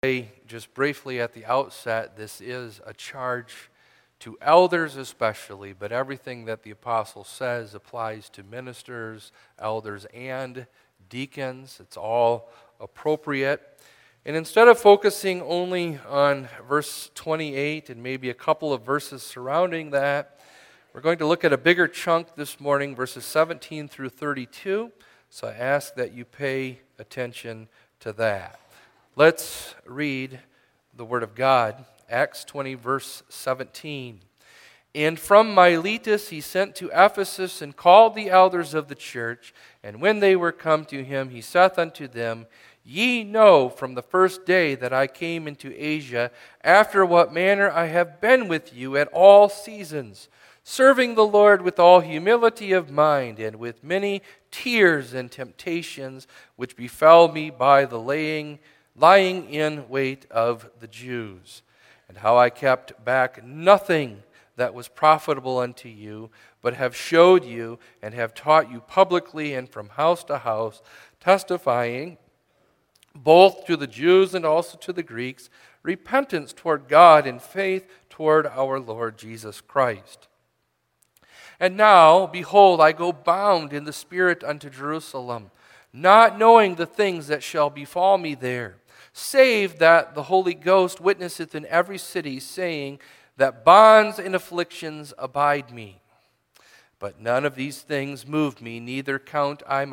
Just briefly at the outset, this is a charge to elders especially, but everything that the apostle says applies to ministers, elders, and deacons. It's all appropriate. And instead of focusing only on verse 28 and maybe a couple of verses surrounding that, we're going to look at a bigger chunk this morning, verses 17 through 32. So I ask that you pay attention to that. Let's read the Word of God, Acts 20, verse 17. And from Miletus he sent to Ephesus and called the elders of the church. And when they were come to him, he saith unto them, Ye know from the first day that I came into Asia, after what manner I have been with you at all seasons, serving the Lord with all humility of mind, and with many tears and temptations, which befell me by the lying in wait of the Jews, and how I kept back nothing that was profitable unto you, but have showed you and have taught you publicly and from house to house, testifying both to the Jews and also to the Greeks, repentance toward God and faith toward our Lord Jesus Christ. And now, behold, I go bound in the Spirit unto Jerusalem, not knowing the things that shall befall me there, save that the Holy Ghost witnesseth in every city, saying that bonds and afflictions abide me. But none of these things move me, neither count I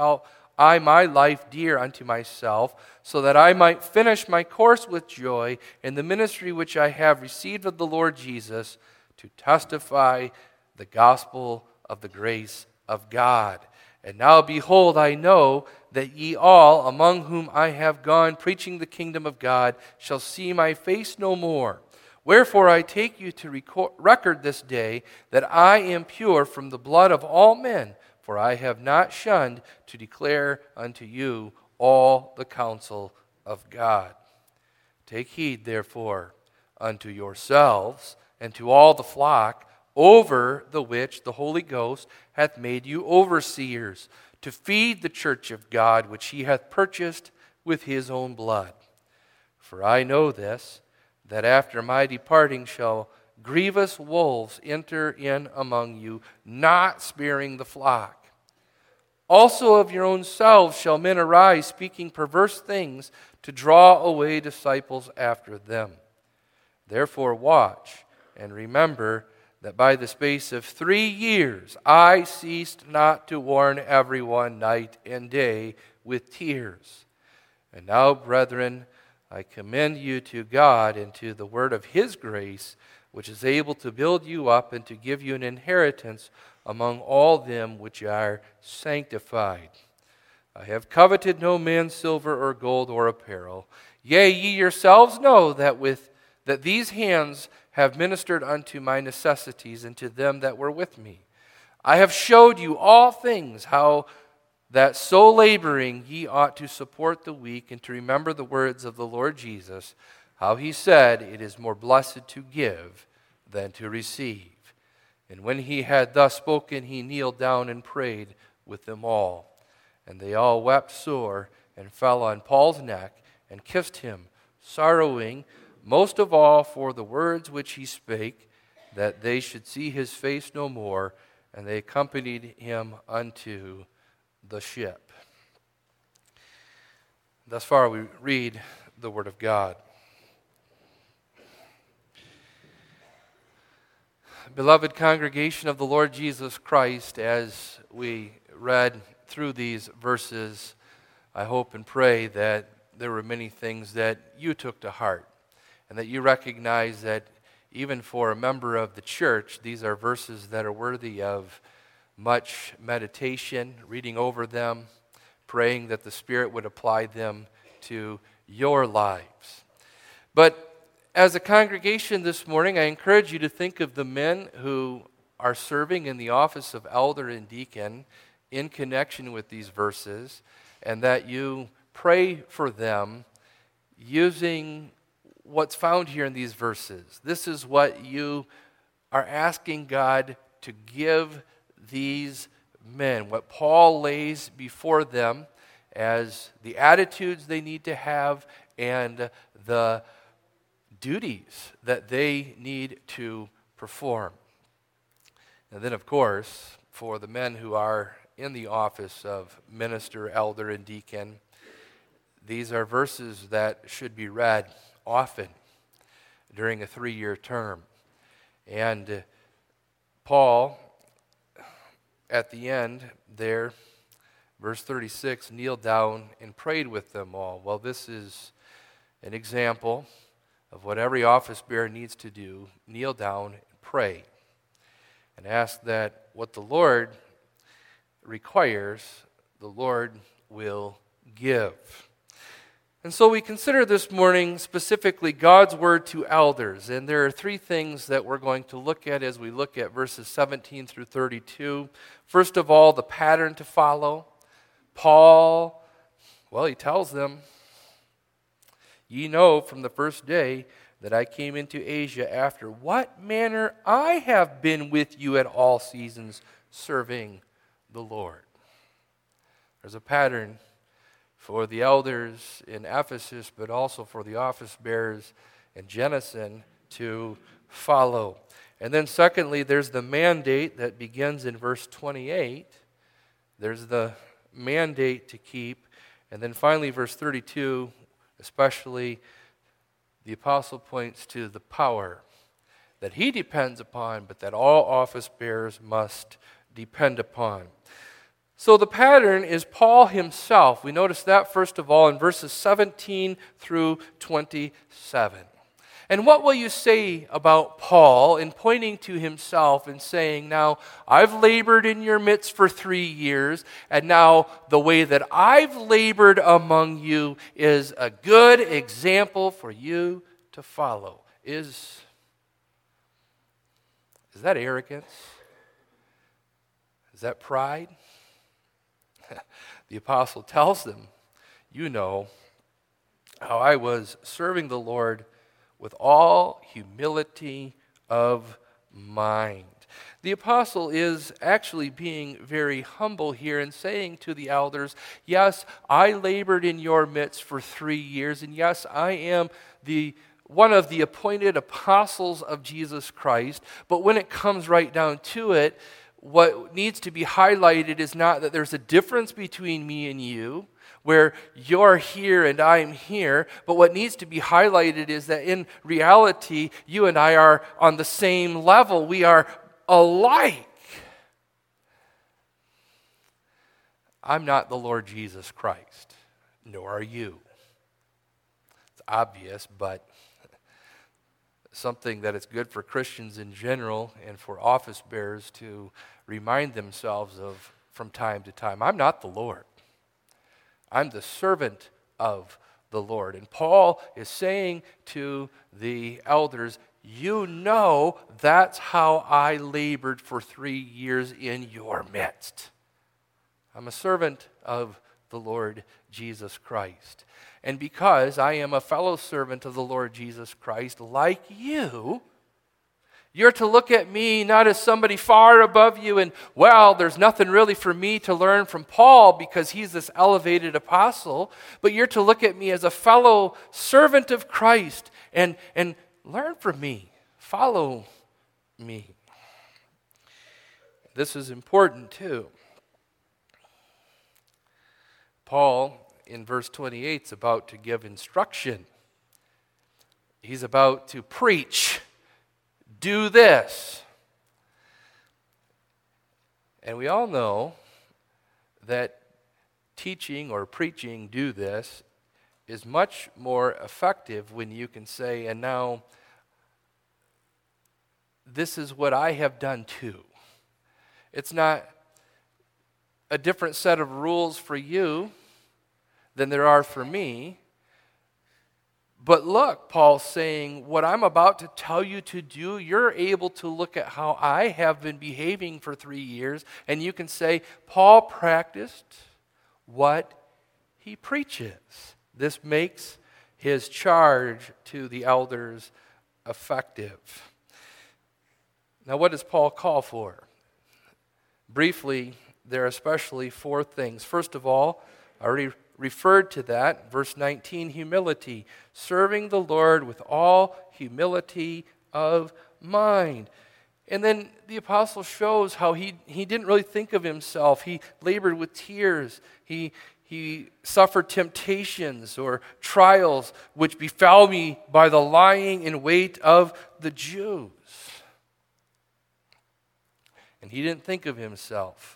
my life dear unto myself, so that I might finish my course with joy in the ministry which I have received of the Lord Jesus, to testify the gospel of the grace of God. And now, behold, I know that ye all, among whom I have gone preaching the kingdom of God, shall see my face no more. Wherefore I take you to record this day that I am pure from the blood of all men, for I have not shunned to declare unto you all the counsel of God. Take heed, therefore, unto yourselves and to all the flock, over the which the Holy Ghost hath made you overseers, to feed the church of God, which he hath purchased with his own blood. For I know this, that after my departing shall grievous wolves enter in among you, not sparing the flock. Also of your own selves shall men arise, speaking perverse things, to draw away disciples after them. Therefore watch, and remember that by the space of 3 years I ceased not to warn everyone night and day with tears. And now, brethren, I commend you to God and to the word of his grace, which is able to build you up and to give you an inheritance among all them which are sanctified. I have coveted no man's silver or gold or apparel. Yea, ye yourselves know that these hands have ministered unto my necessities and to them that were with me. I have showed you all things, how that so laboring ye ought to support the weak, and to remember the words of the Lord Jesus, how he said, It is more blessed to give than to receive. And when he had thus spoken, he kneeled down and prayed with them all. And they all wept sore, and fell on Paul's neck, and kissed him, sorrowing most of all for the words which he spake, that they should see his face no more, and they accompanied him unto the ship. Thus far we read the Word of God. Beloved congregation of the Lord Jesus Christ, as we read through these verses, I hope and pray that there were many things that you took to heart, and that you recognize that even for a member of the church, these are verses that are worthy of much meditation, reading over them, praying that the Spirit would apply them to your lives. But as a congregation this morning, I encourage you to think of the men who are serving in the office of elder and deacon in connection with these verses, and that you pray for them using what's found here in these verses. This is what you are asking God to give these men, what Paul lays before them as the attitudes they need to have and the duties that they need to perform. And then, of course, for the men who are in the office of minister, elder, and deacon, these are verses that should be read often during a 3-year term. And Paul, at the end there, verse 36, kneeled down and prayed with them all. Well, this is an example of what every office bearer needs to do: kneel down and pray, and ask that what the Lord requires, the Lord will give. And so we consider this morning specifically God's word to elders. And there are 3 things that we're going to look at as we look at verses 17 through 32. First of all, the pattern to follow. Paul, he tells them, "Ye know from the first day that I came into Asia after what manner I have been with you at all seasons, serving the Lord." There's a pattern for the elders in Ephesus, but also for the office bearers in Genesis to follow. And then secondly, there's the mandate that begins in verse 28. There's the mandate to keep. And then finally, verse 32, especially, the apostle points to the power that he depends upon, but that all office bearers must depend upon. So the pattern is Paul himself. We notice that first of all in verses 17 through 27. And what will you say about Paul in pointing to himself and saying, "Now, I've labored in your midst for 3 years, and now the way that I've labored among you is a good example for you to follow"? Is that arrogance? Is that pride? The apostle tells them, "You know how I was serving the Lord with all humility of mind." The apostle is actually being very humble here and saying to the elders, yes, I labored in your midst for 3 years, and yes, I am one of the appointed apostles of Jesus Christ, but when it comes right down to it, what needs to be highlighted is not that there's a difference between me and you, where you're here and I'm here, but what needs to be highlighted is that in reality, you and I are on the same level. We are alike. I'm not the Lord Jesus Christ, nor are you. It's obvious, but something that it's good for Christians in general and for office bearers to remind themselves of from time to time. I'm not the Lord. I'm the servant of the Lord. And Paul is saying to the elders, you know that's how I labored for 3 years in your midst. I'm a servant of the Lord Jesus Christ. And because I am a fellow servant of the Lord Jesus Christ, like you're to look at me not as somebody far above you and, well, there's nothing really for me to learn from Paul because he's this elevated apostle, but you're to look at me as a fellow servant of Christ and learn from me, follow me. This is important too. Paul, in verse 28, is about to give instruction. He's about to preach. Do this. And we all know that teaching or preaching, do this, is much more effective when you can say, and now this is what I have done too. It's not a different set of rules for you than there are for me. But look, Paul's saying, what I'm about to tell you to do, you're able to look at how I have been behaving for 3 years, and you can say, Paul practiced what he preaches. This makes his charge to the elders effective. Now, what does Paul call for? Briefly, there are especially 4 things. First of all, I already referred to that. Verse 19, humility, serving the Lord with all humility of mind. And then the apostle shows how he didn't really think of himself. He labored with tears. He suffered temptations or trials which befell me by the lying in wait of the Jews. And he didn't think of himself.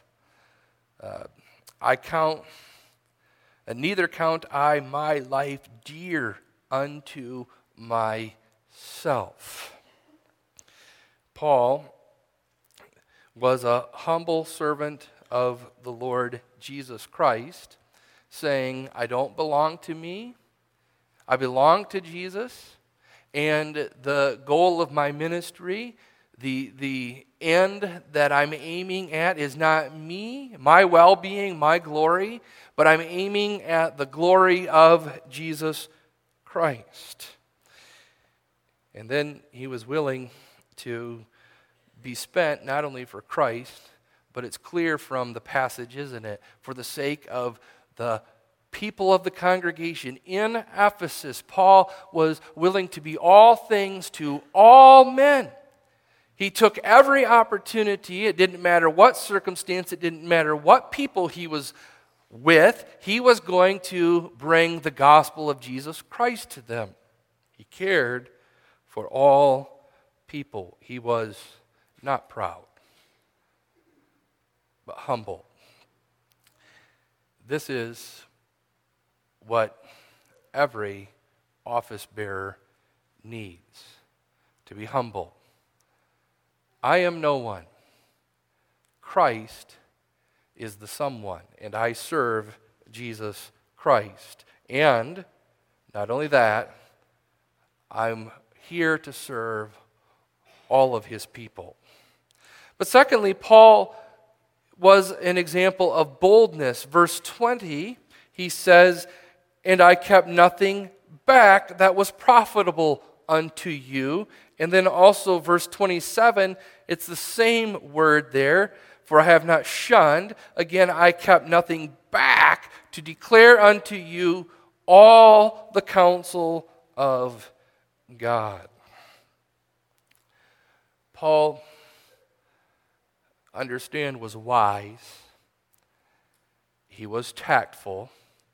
Neither count I my life dear unto myself. Paul was a humble servant of the Lord Jesus Christ, saying, I don't belong to me, I belong to Jesus, and the goal of my ministry, the end that I'm aiming at is not me, my well-being, my glory, but I'm aiming at the glory of Jesus Christ. And then he was willing to be spent not only for Christ, but it's clear from the passage, isn't it, for the sake of the people of the congregation. In Ephesus, Paul was willing to be all things to all men. He took every opportunity. It didn't matter what circumstance, it didn't matter what people he was with, he was going to bring the gospel of Jesus Christ to them. He cared for all people. He was not proud, but humble. This is what every office bearer needs, to be humble. I am no one. Christ is the someone, and I serve Jesus Christ. And not only that, I'm here to serve all of his people. But secondly, Paul was an example of boldness. Verse 20, he says, and I kept nothing back that was profitable unto you. And then also verse 27, it's the same word there, for I have not shunned. Again, I kept nothing back to declare unto you all the counsel of God. Paul, understand, was wise. He was tactful.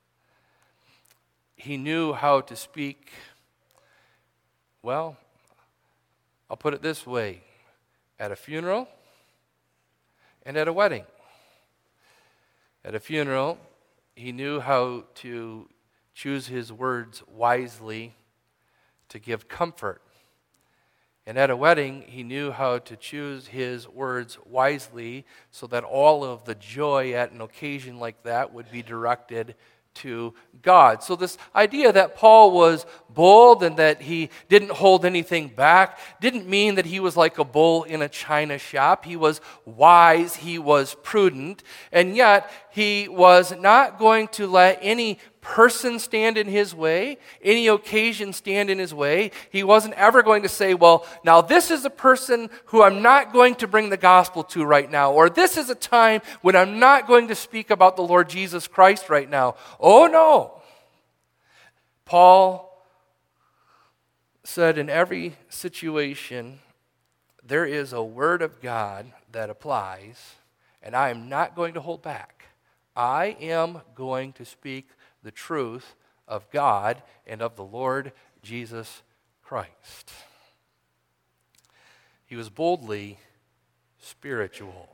He knew how to speak. Well, I'll put it this way. At a funeral and at a wedding. At a funeral, he knew how to choose his words wisely to give comfort. And at a wedding, he knew how to choose his words wisely so that all of the joy at an occasion like that would be directed to God. So this idea that Paul was bold and that he didn't hold anything back didn't mean that he was like a bull in a china shop. He was wise, he was prudent, and yet he was not going to let any person stand in his way, any occasion stand in his way. He wasn't ever going to say, well, now this is a person who I'm not going to bring the gospel to right now, or this is a time when I'm not going to speak about the Lord Jesus Christ right now. Oh no. Paul said in every situation, there is a word of God that applies, and I am not going to hold back. I am going to speak the truth of God and of the Lord Jesus Christ. He was boldly spiritual.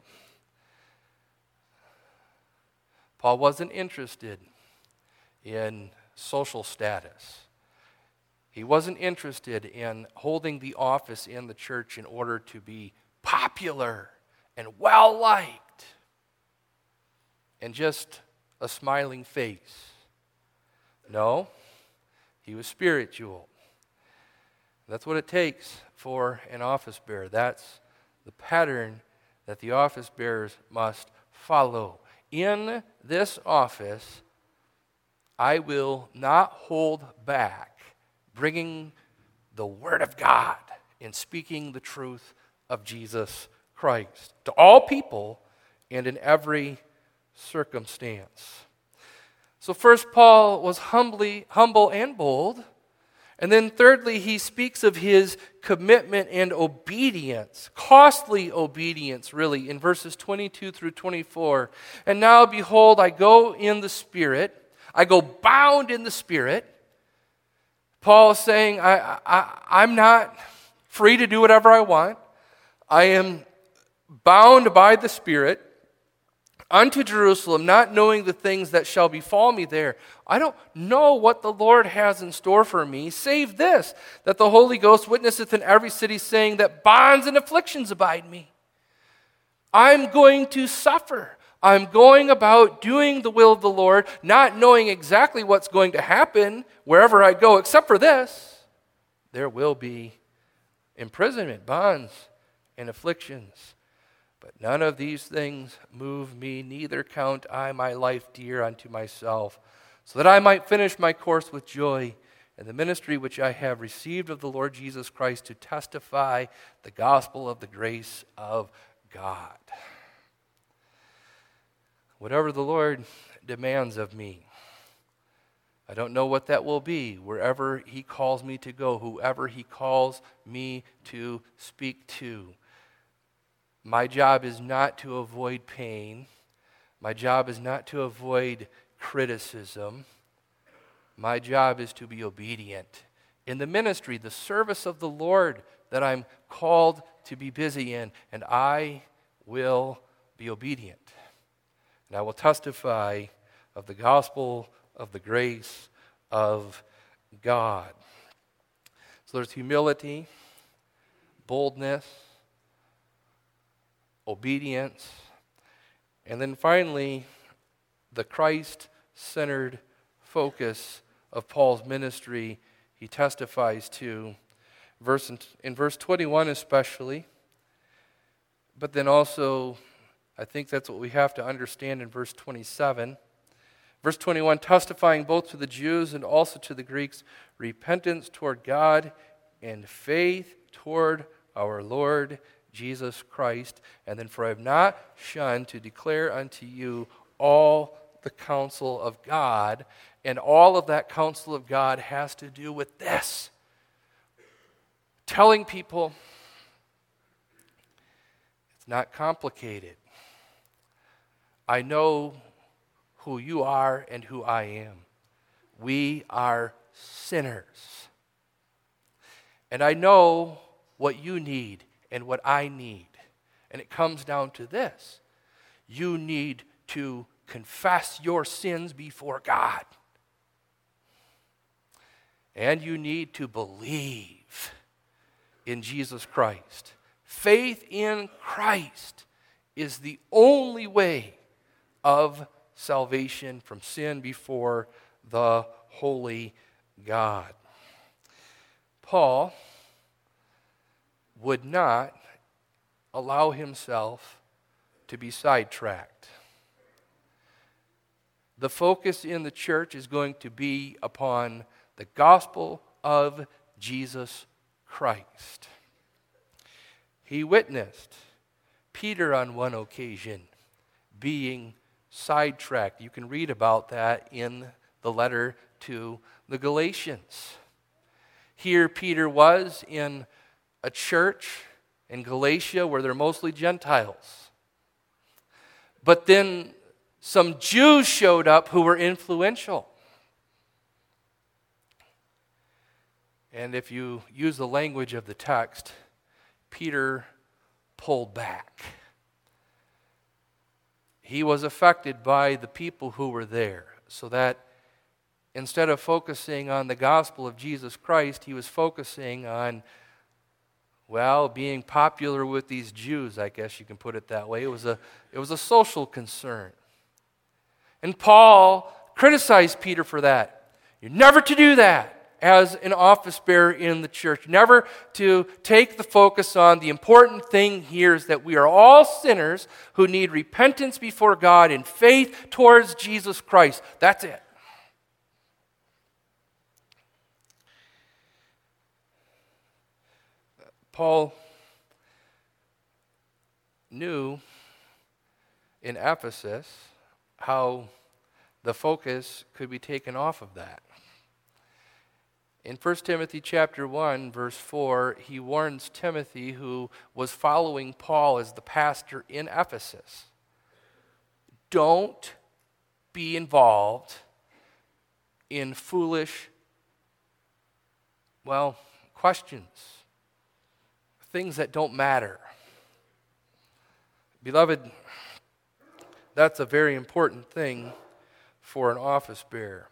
Paul wasn't interested in social status. He wasn't interested in holding the office in the church in order to be popular and well-liked and just a smiling face. No, he was spiritual. That's what it takes for an office bearer. That's the pattern that the office bearers must follow. In this office, I will not hold back bringing the Word of God and speaking the truth of Jesus Christ to all people and in every circumstance. So first, Paul was humble and bold. And then thirdly, he speaks of his commitment and obedience, costly obedience, really, in verses 22 through 24. And now, behold, I go in the Spirit. I go bound in the Spirit. Paul is saying, I'm not free to do whatever I want. I am bound by the Spirit unto Jerusalem, not knowing the things that shall befall me there. I don't know what the Lord has in store for me, save this, that the Holy Ghost witnesseth in every city, saying that bonds and afflictions abide me. I'm going to suffer. I'm going about doing the will of the Lord, not knowing exactly what's going to happen wherever I go, except for this. There will be imprisonment, bonds, and afflictions. But none of these things move me, neither count I my life dear unto myself, so that I might finish my course with joy in the ministry which I have received of the Lord Jesus Christ, to testify the gospel of the grace of God. Whatever the Lord demands of me, I don't know what that will be, wherever He calls me to go, whoever He calls me to speak to. My job is not to avoid pain. My job is not to avoid criticism. My job is to be obedient in the ministry, the service of the Lord that I'm called to be busy in, and I will be obedient. And I will testify of the gospel of the grace of God. So there's humility, boldness, obedience, and then finally, the Christ-centered focus of Paul's ministry he testifies to, in verse 21 especially, but then also, I think that's what we have to understand in verse 27. Verse 21, testifying both to the Jews and also to the Greeks, repentance toward God and faith toward our Lord Jesus Christ. And then, for I have not shunned to declare unto you all the counsel of God. And all of that counsel of God has to do with this. Telling people it's not complicated. I know who you are and who I am. We are sinners. And I know what you need and what I need. And it comes down to this. You need to confess your sins before God. And you need to believe in Jesus Christ. Faith in Christ is the only way of salvation from sin before the holy God. Paul would not allow himself to be sidetracked. The focus in the church is going to be upon the gospel of Jesus Christ. He witnessed Peter on one occasion being sidetracked. You can read about that in the letter to the Galatians. Here Peter was in a church in Galatia where they're mostly Gentiles. But then some Jews showed up who were influential. And if you use the language of the text, Peter pulled back. He was affected by the people who were there, so that instead of focusing on the gospel of Jesus Christ, he was focusing on, being popular with these Jews, I guess you can put it that way. It was a social concern. And Paul criticized Peter for that. You're never to do that as an office bearer in the church. Never to take the focus on the important thing here is that we are all sinners who need repentance before God and faith towards Jesus Christ. That's it. Paul knew in Ephesus how the focus could be taken off of that. In 1 Timothy chapter 1, verse 4, he warns Timothy, who was following Paul as the pastor in Ephesus, don't be involved in foolish, questions, things that don't matter. Beloved, that's a very important thing for an office bearer.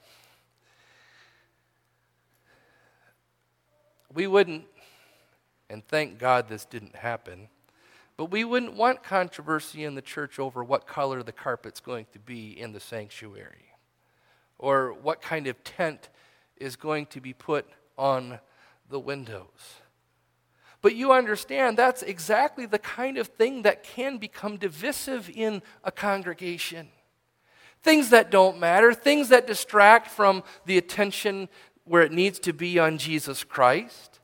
We wouldn't, and thank God this didn't happen, but we wouldn't want controversy in the church over what color the carpet's going to be in the sanctuary, or what kind of tent is going to be put on the windows. But you understand that's exactly the kind of thing that can become divisive in a congregation. Things that don't matter, things that distract from the attention where it needs to be on Jesus Christ.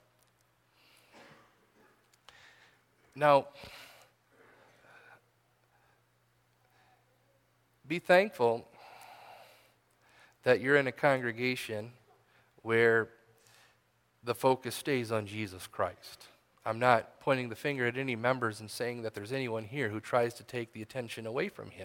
Now, be thankful that you're in a congregation where the focus stays on Jesus Christ. I'm not pointing the finger at any members and saying that there's anyone here who tries to take the attention away from him.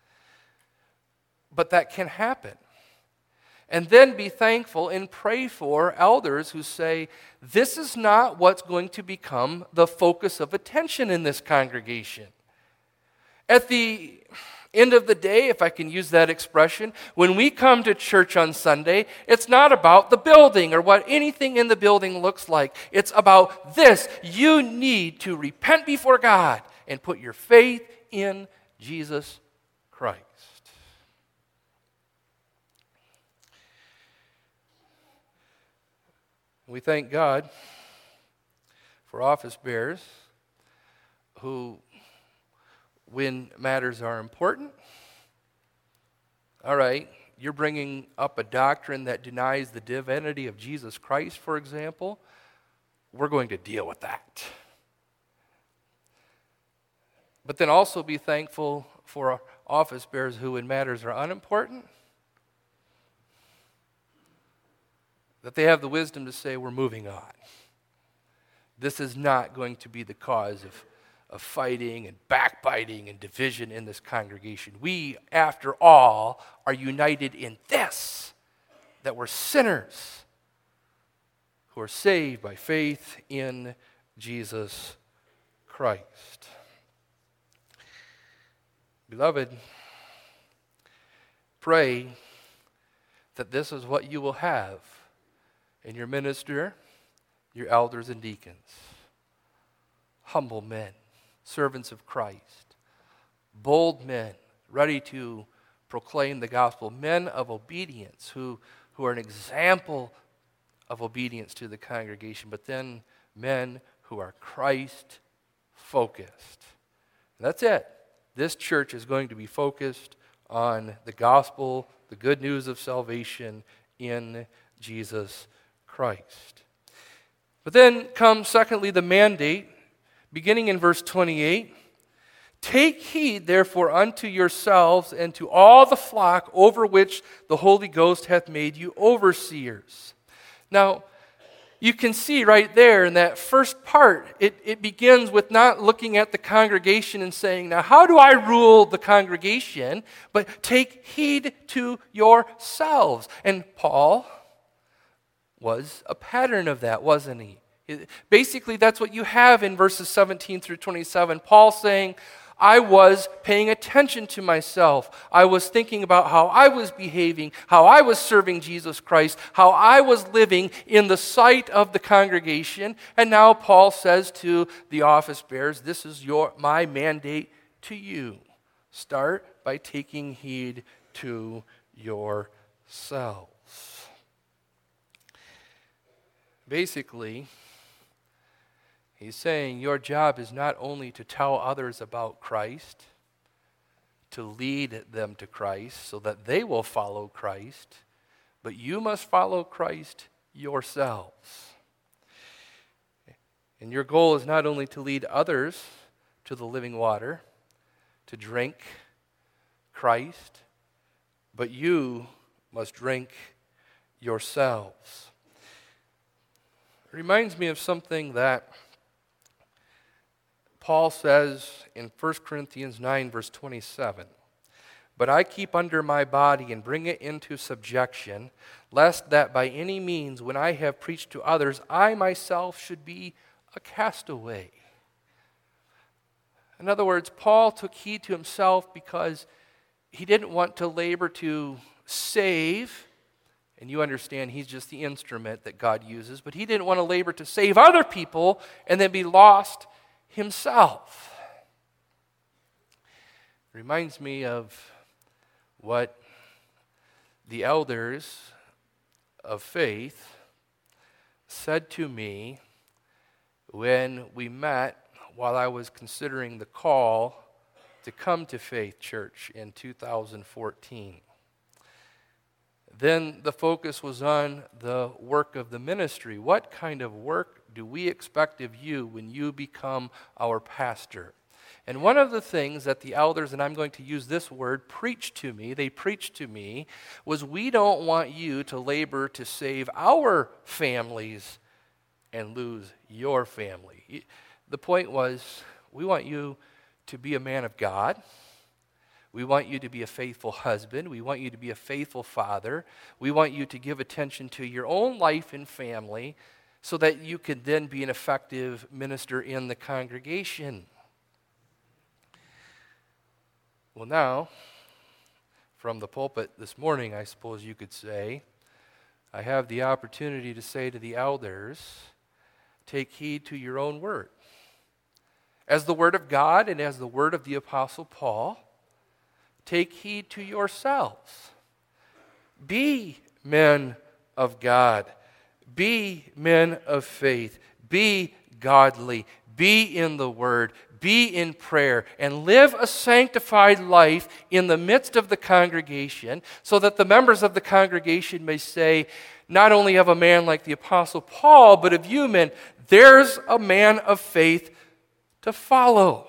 But that can happen. And then be thankful and pray for elders who say, this is not what's going to become the focus of attention in this congregation. At the end of the day, if I can use that expression, when we come to church on Sunday, it's not about the building or what anything in the building looks like. It's about this. You need to repent before God and put your faith in Jesus Christ. We thank God for office bearers who, when matters are important, all right, you're bringing up a doctrine that denies the divinity of Jesus Christ, for example, we're going to deal with that. But then also be thankful for office bearers who, when matters are unimportant, that they have the wisdom to say, we're moving on. This is not going to be the cause of fighting and backbiting and division in this congregation. We, after all, are united in this, that we're sinners who are saved by faith in Jesus Christ. Beloved, pray that this is what you will have in your minister, your elders and deacons. Humble men, servants of Christ, bold men, ready to proclaim the gospel, men of obedience who are an example of obedience to the congregation, but then men who are Christ-focused. That's it. This church is going to be focused on the gospel, the good news of salvation in Jesus Christ. But then comes, secondly, the mandate, beginning in verse 28. Take heed, therefore, unto yourselves and to all the flock over which the Holy Ghost hath made you overseers. Now, you can see right there in that first part, it begins with not looking at the congregation and saying, now how do I rule the congregation? But take heed to yourselves. And Paul was a pattern of that, wasn't he? Basically, that's what you have in verses 17 through 27. Paul saying, I was paying attention to myself. I was thinking about how I was behaving, how I was serving Jesus Christ, how I was living in the sight of the congregation. And now Paul says to the office bearers, this is my mandate to you. Start by taking heed to yourselves. Basically, he's saying your job is not only to tell others about Christ, to lead them to Christ so that they will follow Christ, but you must follow Christ yourselves. And your goal is not only to lead others to the living water, to drink Christ, but you must drink yourselves. It reminds me of something that Paul says in 1 Corinthians 9, verse 27. But I keep under my body and bring it into subjection, lest that by any means, when I have preached to others, I myself should be a castaway. In other words, Paul took heed to himself because he didn't want to labor to save, and you understand he's just the instrument that God uses, but he didn't want to labor to save other people and then be lost himself. It reminds me of what the elders of faith said to me when we met while I was considering the call to come to Faith Church in 2014. Then the focus was on the work of the ministry. What kind of work do we expect of you when you become our pastor? And one of the things that the elders, and I'm going to use this word, preached to me, was we don't want you to labor to save our families and lose your family. The point was, we want you to be a man of God. We want you to be a faithful husband. We want you to be a faithful father. We want you to give attention to your own life and family so that you can then be an effective minister in the congregation. Well, now, from the pulpit this morning, I suppose you could say, I have the opportunity to say to the elders, take heed to your own word. As the word of God and as the word of the Apostle Paul, take heed to yourselves. Be men of God. Be men of faith. Be godly. Be in the word. Be in prayer. And live a sanctified life in the midst of the congregation so that the members of the congregation may say, not only of a man like the Apostle Paul, but of you men, there's a man of faith to follow.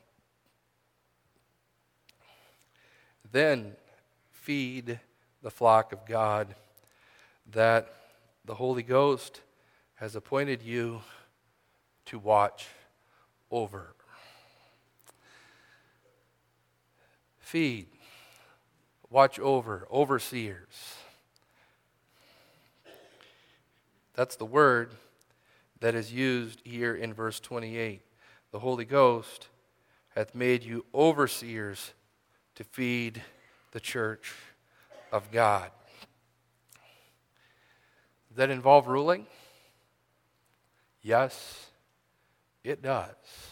Then feed the flock of God that the Holy Ghost has appointed you to watch over. Feed, watch over, overseers. That's the word that is used here in verse 28. The Holy Ghost hath made you overseers to feed the church of God. Does that involve ruling? Yes, it does.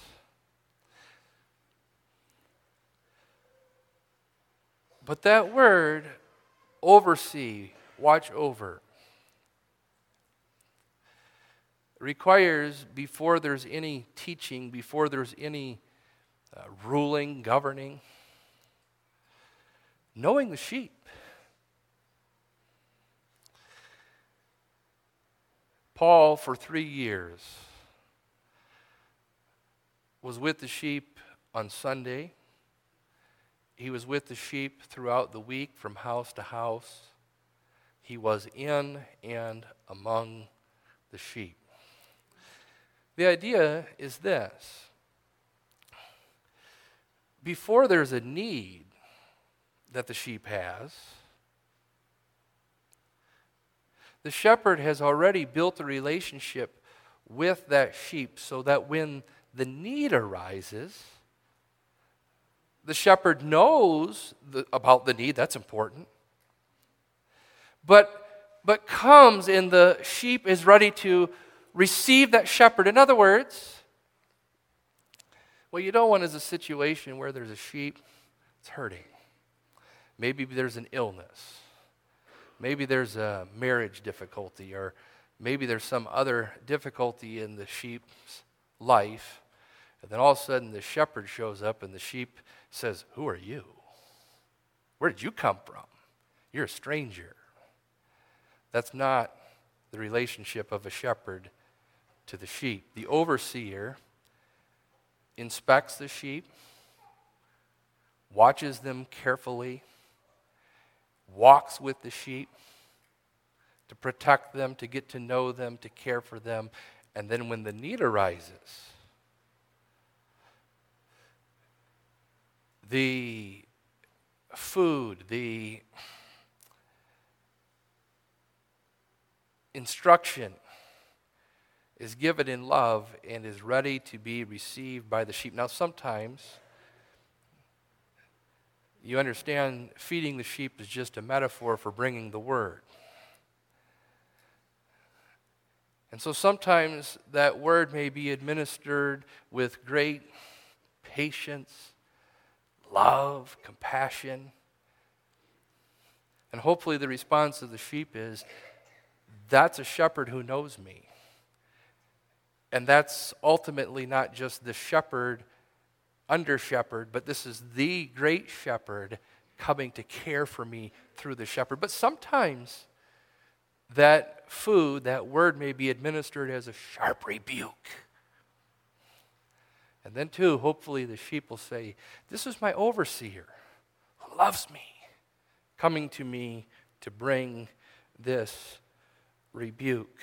But that word, oversee, watch over, requires, before there's any teaching, before there's any ruling, governing, knowing the sheep. Paul, for 3 years, was with the sheep on Sunday. He was with the sheep throughout the week from house to house. He was in and among the sheep. The idea is this. Before there's a need that the sheep has, the shepherd has already built a relationship with that sheep so that when the need arises, the shepherd knows about the need. That's important. But comes and the sheep is ready to receive that shepherd. In other words, what you don't want is a situation where there's a sheep that's hurting. Maybe there's an illness. Maybe there's a marriage difficulty, or maybe there's some other difficulty in the sheep's life. And then all of a sudden the shepherd shows up and the sheep says, "Who are you? Where did you come from? You're a stranger." That's not the relationship of a shepherd to the sheep. The overseer inspects the sheep, watches them carefully, walks with the sheep, to protect them, to get to know them, to care for them. And then when the need arises, the food, the instruction is given in love and is ready to be received by the sheep. Now, sometimes you understand feeding the sheep is just a metaphor for bringing the word. And so sometimes that word may be administered with great patience, love, compassion. And hopefully the response of the sheep is, that's a shepherd who knows me. And that's ultimately not just the shepherd, under shepherd, but this is the great shepherd coming to care for me through the shepherd. But sometimes that food, that word may be administered as a sharp rebuke. And then too, hopefully the sheep will say, this is my overseer who loves me, coming to me to bring this rebuke.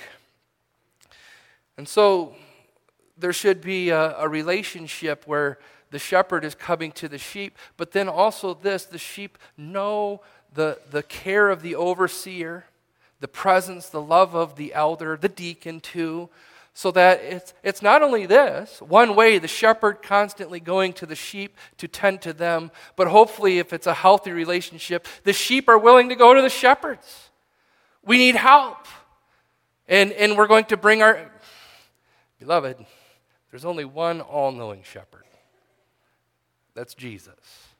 And so there should be a relationship where the shepherd is coming to the sheep, but then also this, the sheep know the care of the overseer, the presence, the love of the elder, the deacon too, so that it's not only this, one way, the shepherd constantly going to the sheep to tend to them, but hopefully if it's a healthy relationship, the sheep are willing to go to the shepherds. We need help. And we're going to bring our... Beloved, there's only one all-knowing shepherd. That's Jesus.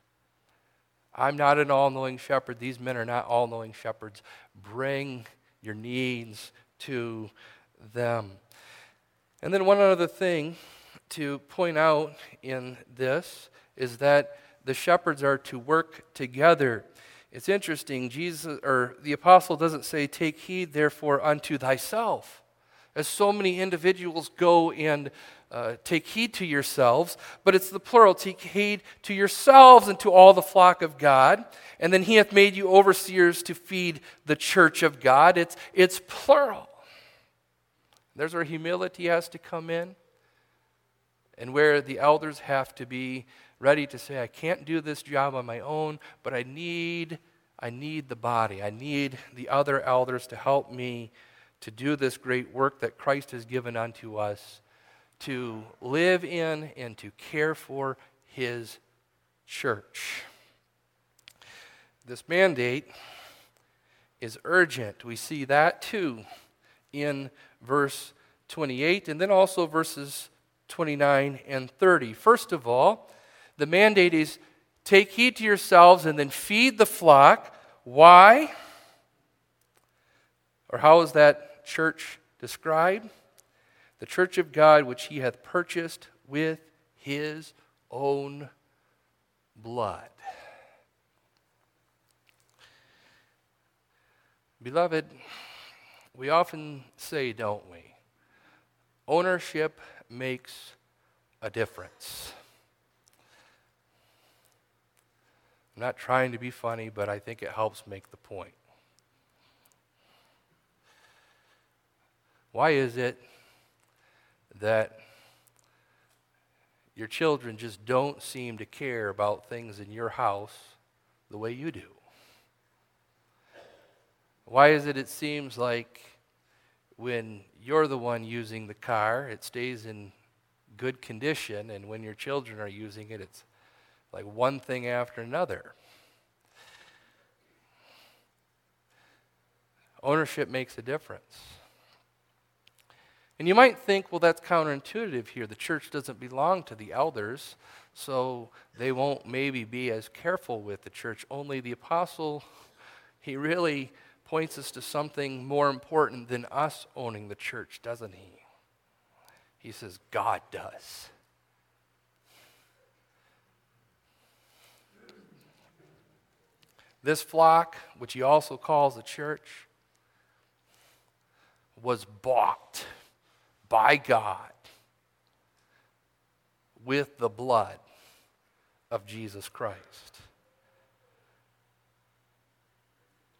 I'm not an all-knowing shepherd. These men are not all-knowing shepherds. Bring your needs to them. And then one other thing to point out in this is that the shepherds are to work together. It's interesting, Jesus or the apostle doesn't say, take heed therefore unto thyself, as so many individuals go and take heed to yourselves, but it's the plural, take heed to yourselves and to all the flock of God, and then he hath made you overseers to feed the church of God. It's plural. There's where humility has to come in, and where the elders have to be ready to say, I can't do this job on my own, but I need the body. I need the other elders to help me to do this great work that Christ has given unto us, to live in and to care for his church. This mandate is urgent. We see that too in verse 28 and then also verses 29 and 30. First of all, the mandate is take heed to yourselves and then feed the flock. Why? Or how is that church described? The church of God which he hath purchased with his own blood. Beloved, we often say, don't we? Ownership makes a difference. I'm not trying to be funny, but I think it helps make the point. Why is it that your children just don't seem to care about things in your house the way you do? Why is it seems like when you're the one using the car, it stays in good condition, and when your children are using it, it's like one thing after another? Ownership makes a difference. And you might think, well, that's counterintuitive here. The church doesn't belong to the elders, so they won't maybe be as careful with the church. Only the apostle, he really points us to something more important than us owning the church, doesn't he? He says, God does. This flock, which he also calls the church, was bought by God with the blood of Jesus Christ.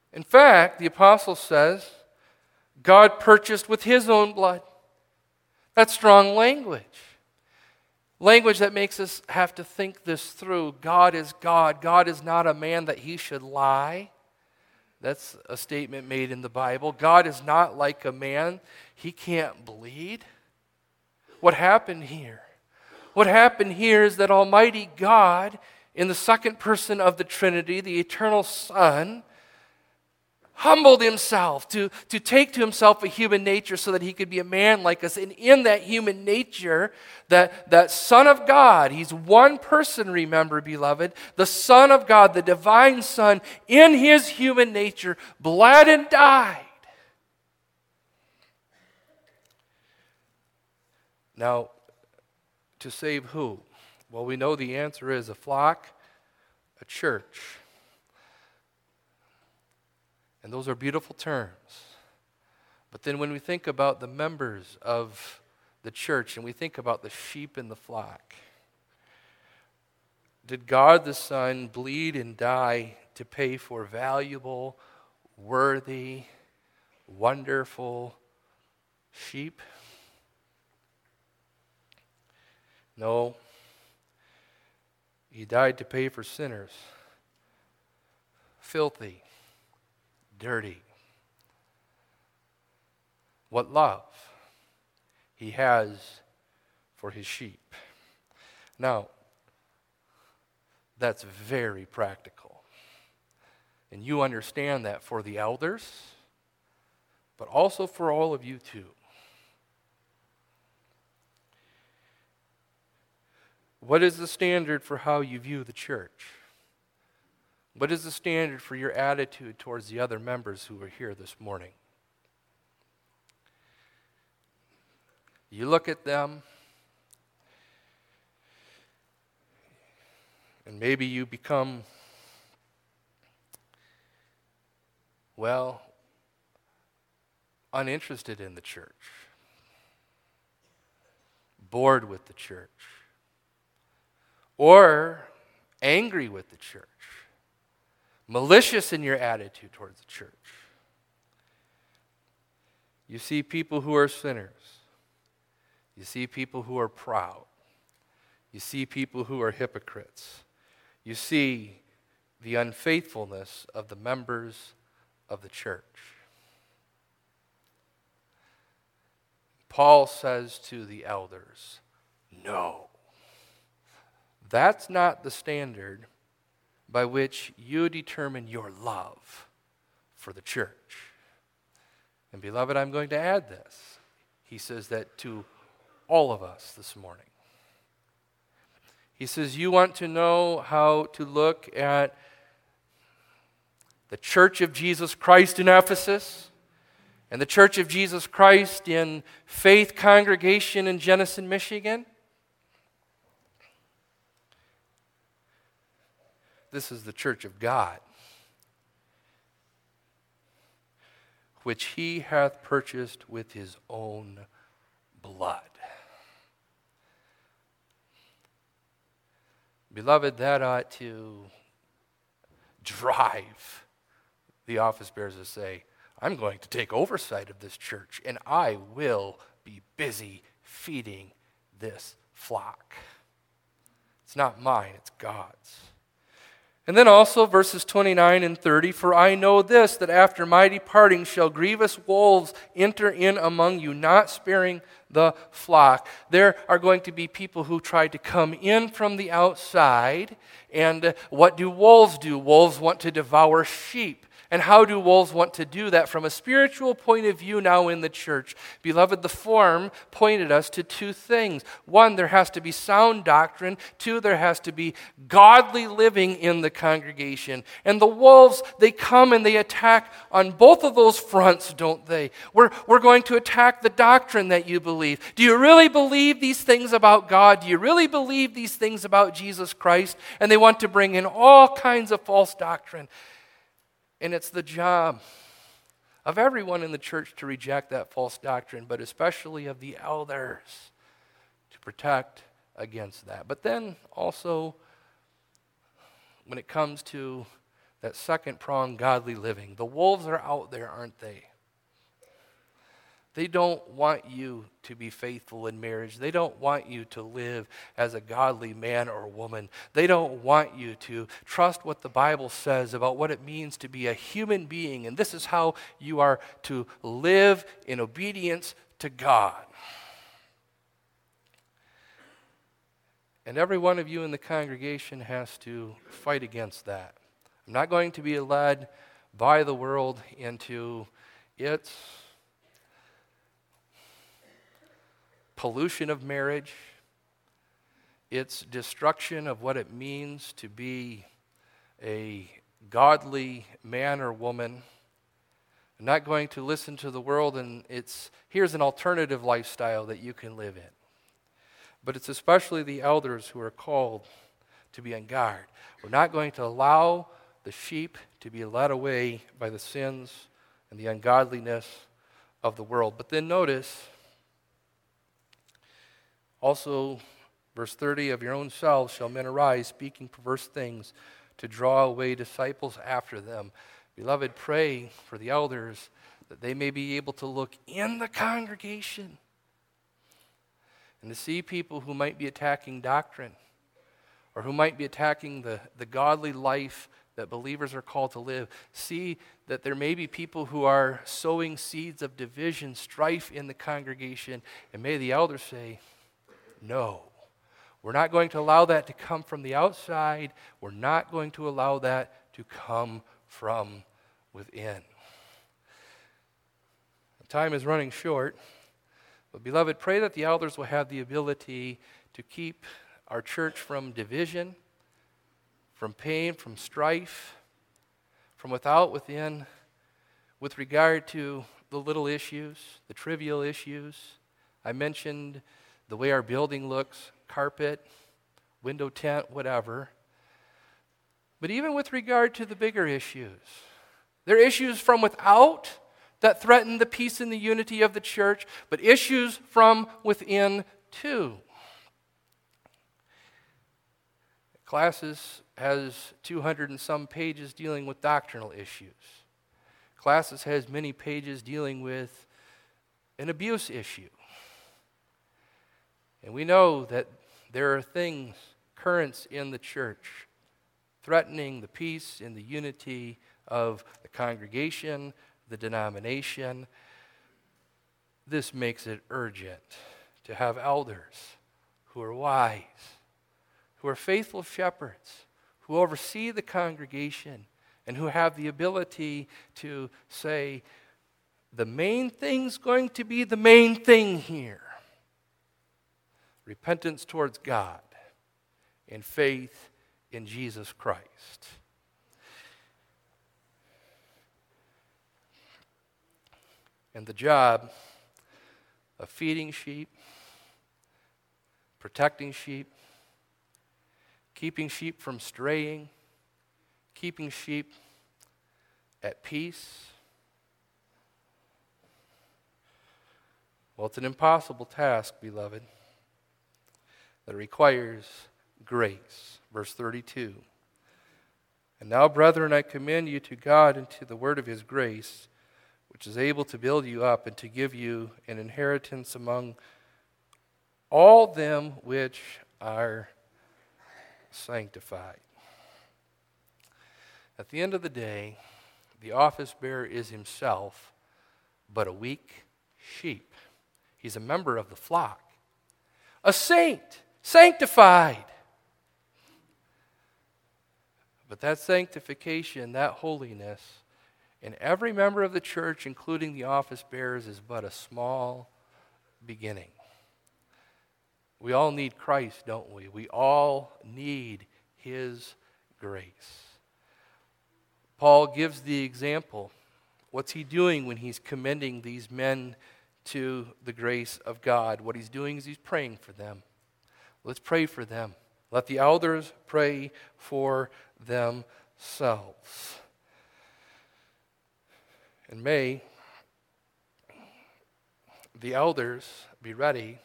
In fact, the apostle says, God purchased with his own blood. That's strong language. Language that makes us have to think this through. God is God. God is not a man that he should lie. That's a statement made in the Bible. God is not like a man. He can't bleed. What happened here? What happened here is that Almighty God, in the second person of the Trinity, the eternal Son, humbled himself to take to himself a human nature so that he could be a man like us. And in that human nature, that Son of God, he's one person, remember, beloved, the Son of God, the divine Son, in his human nature, bled and died. Now, to save who? Well, we know the answer is a flock, a church. And those are beautiful terms. But then when we think about the members of the church and we think about the sheep in the flock, did God the Son bleed and die to pay for valuable, worthy, wonderful sheep? No. He died to pay for sinners. Filthy. Dirty. What love he has for his sheep. Now, that's very practical. And you understand that for the elders, but also for all of you too. What is the standard for how you view the church? What is the standard for your attitude towards the other members who are here this morning? You look at them, and maybe you become, uninterested in the church, bored with the church, or angry with the church. Malicious in your attitude towards the church. You see people who are sinners. You see people who are proud. You see people who are hypocrites. You see the unfaithfulness of the members of the church. Paul says to the elders, no, that's not the standard by which you determine your love for the church. And beloved, I'm going to add this. He says that to all of us this morning. He says, you want to know how to look at the Church of Jesus Christ in Ephesus and the Church of Jesus Christ in Faith Congregation in Jenison, Michigan? This is the church of God, which he hath purchased with his own blood. Beloved, that ought to drive the office bearers to say, I'm going to take oversight of this church, and I will be busy feeding this flock. It's not mine, it's God's. And then also verses 29 and 30, for I know this, that after my departing shall grievous wolves enter in among you, not sparing the flock. There are going to be people who try to come in from the outside, and what do? Wolves want to devour sheep. And how do wolves want to do that? From a spiritual point of view now in the church, beloved, the form pointed us to two things. One, there has to be sound doctrine. Two, there has to be godly living in the congregation. And the wolves, they come and they attack on both of those fronts, don't they? We're going to attack the doctrine that you believe. Do you really believe these things about God? Do you really believe these things about Jesus Christ? And they want to bring in all kinds of false doctrine. And it's the job of everyone in the church to reject that false doctrine, but especially of the elders to protect against that. But then also, when it comes to that second prong, godly living. The wolves are out there, aren't they? They don't want you to be faithful in marriage. They don't want you to live as a godly man or woman. They don't want you to trust what the Bible says about what it means to be a human being. And this is how you are to live in obedience to God. And every one of you in the congregation has to fight against that. I'm not going to be led by the world into its pollution of marriage, its destruction of what it means to be a godly man or woman. I'm not going to listen to the world and here's an alternative lifestyle that you can live in. But it's especially the elders who are called to be on guard. We're not going to allow the sheep to be led away by the sins and the ungodliness of the world. But then notice, also, verse 30, of your own selves shall men arise, speaking perverse things, to draw away disciples after them. Beloved, pray for the elders that they may be able to look in the congregation and to see people who might be attacking doctrine or who might be attacking the godly life that believers are called to live. See that there may be people who are sowing seeds of division, strife in the congregation, and may the elders say, no, we're not going to allow that to come from the outside. We're not going to allow that to come from within. The time is running short, but beloved, pray that the elders will have the ability to keep our church from division, from pain, from strife, from without, within, with regard to the little issues, the trivial issues. I mentioned the way our building looks, carpet, window tint, whatever. But even with regard to the bigger issues, there are issues from without that threaten the peace and the unity of the church, but issues from within too. Classes has 200 and some pages dealing with doctrinal issues. Classes has many pages dealing with an abuse issue. And we know that there are things, currents in the church, threatening the peace and the unity of the congregation, the denomination. This makes it urgent to have elders who are wise, who are faithful shepherds, who oversee the congregation, and who have the ability to say, the main thing's going to be the main thing here. Repentance towards God and faith in Jesus Christ. And the job of feeding sheep, protecting sheep, keeping sheep from straying, keeping sheep at peace. Well, it's an impossible task, beloved, that requires grace. Verse 32. And now, brethren, I commend you to God and to the word of his grace, which is able to build you up and to give you an inheritance among all them which are sanctified. At the end of the day, the office bearer is himself but a weak sheep. He's a member of the flock, a saint, sanctified. But that sanctification, that holiness, in every member of the church, including the office bearers, is but a small beginning. We all need Christ, don't we? We all need his grace. Paul gives the example. What's he doing when he's commending these men to the grace of God? What he's doing is he's praying for them. Let's pray for them. Let the elders pray for themselves. And may the elders be ready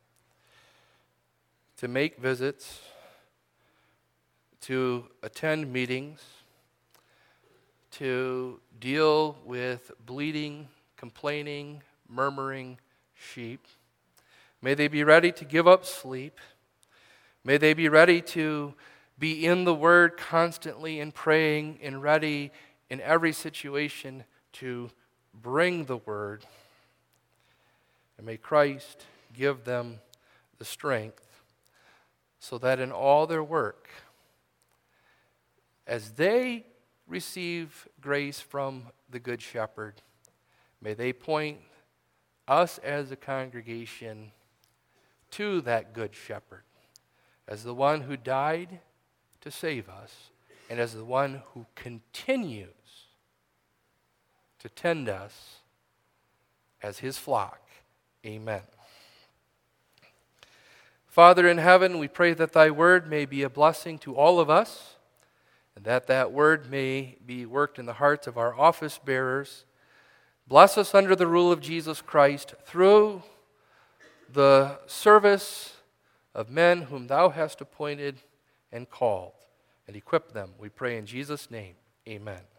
to make visits, to attend meetings, to deal with bleating, complaining, murmuring sheep. May they be ready to give up sleep. May they be ready to be in the Word constantly and praying and ready in every situation to bring the Word. And may Christ give them the strength so that in all their work, as they receive grace from the Good Shepherd, may they point us as a congregation to that Good Shepherd as the one who died to save us and as the one who continues to tend us as his flock. Amen. Father in heaven, we pray that thy word may be a blessing to all of us, and that that word may be worked in the hearts of our office bearers. Bless us under the rule of Jesus Christ through the service of men whom thou hast appointed and called, and equip them, we pray in Jesus' name. Amen.